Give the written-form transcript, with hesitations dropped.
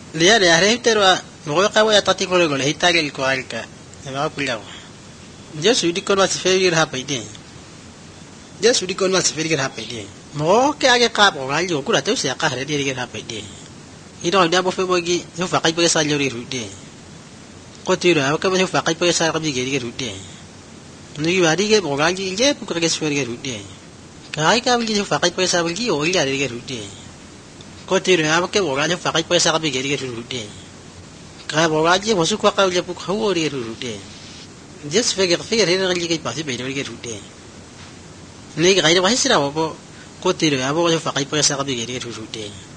Dia de arreitero mo ka wa tati ko le hitare il ko alka e va pulao Jesu di kon wa seferi ha paide Jesu di kon wa seferi ha paide mo ke age ka bo ga yo kula te se ka re di ha paide ida dia bo fe bo gi yo fa kai pe sa yo ri rude ko tiro ka bo fa kai pe sa ka bi ge rude ni wa di ge bo ga gi je pu ka ge seferi ge rude kai ka bi yo fa kai pe sa bo gi o ya ge rude ko tiro ke bo ga yo fa kai pe sa ka bi ge rude ka bo ga ji bo su kwa ka le pu ka wo ri rude Just figure here really get passy better get rude. Nigga, I don't want to say, Go to the Abo, if I put a sabi get rude.